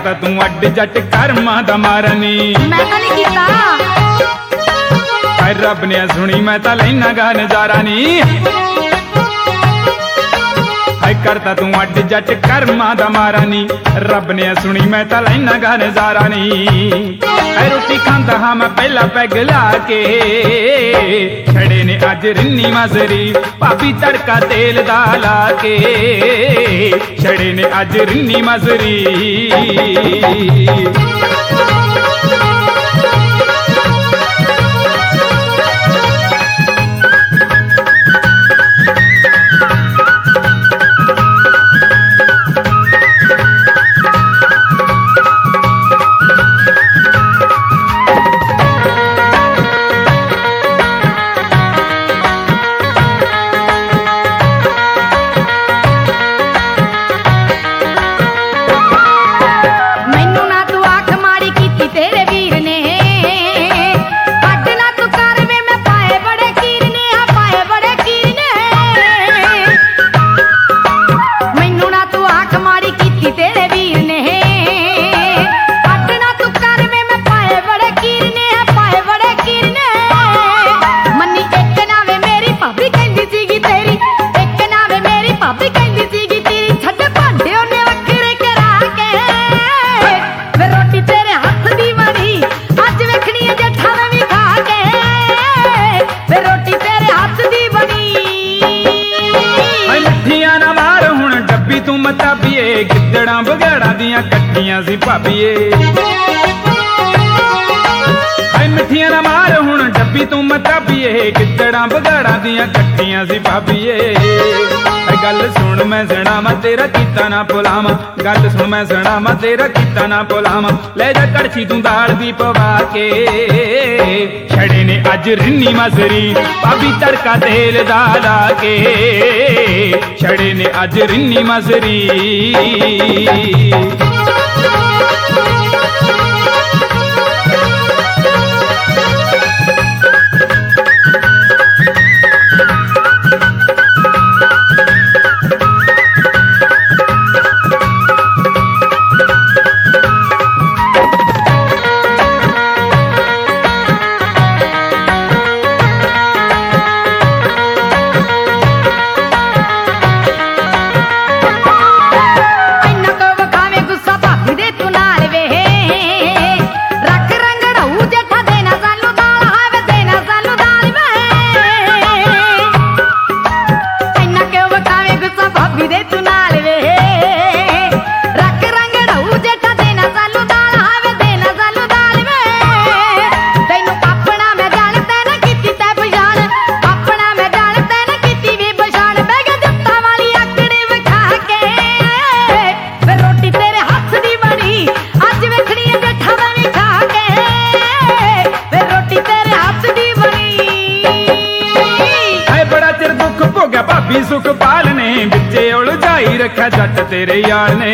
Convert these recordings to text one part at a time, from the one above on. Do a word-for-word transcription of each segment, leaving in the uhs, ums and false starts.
करता तू अड जट कर्मां दा मारा नी। मैं तो नहीं कीता। रब ने सुनी मैं तो लेना गा नजारा नी। करता तू अड जट कर्मां दा मारा नी। रब ने सुनी मैं तो लेना गा नजारा नी। रोटी खांदा हाँ मैं पहला पैग ला के, छड़े ने अज रिन्नी मजरी भाभी तड़का तेल दा ला के, छड़े ने अज रिन्नी मजरी। गिद्दड़ा बगैड़ा दियां कट्टियां सी भाभीए, हाय मिठियां ना मार हुण डब्बी तू मताबीए। गिद्दड़ा बगैड़ा दियां कट्टियां सी भाभीए। गल सुन मैं सणावा तेरा कीता ना भुलावा, गल सुन मैं सणावा तेरा कीता ना भुलावा। ले जा कड़छी तू दाल दी पवा के, छड़े ने अज रिन्नी मजरी भाभी तड़का तेल दा ला के, छड़े ने अज रिन्नी मजरी। भाभी सुख पाल ने बिचे उलझाई रखा जट तेरे यार ने,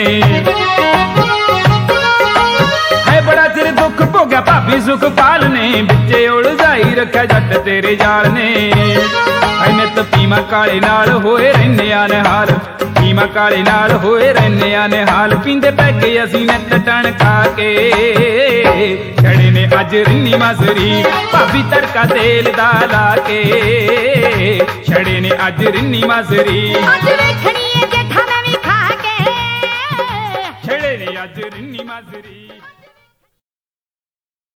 है बड़ा चिर दुख भोग्या भाभी सुख पाल ने बिचे उलझाई रखा जट तेरे यार ने। नित पीमा काले नाल होए रहने आने हाल, पीमा काले नाल होए रहने आने हाल। पींदे पैके असी नित टन खा के, छड़े ने अज रिन्नी मजरी भाभी तड़का तेल दा ला के, छड़े ने अज रिन्नी मजरी। अज वेखनी है जेठा नवी खा के, छड़े ने अज रिन्नी मजरी।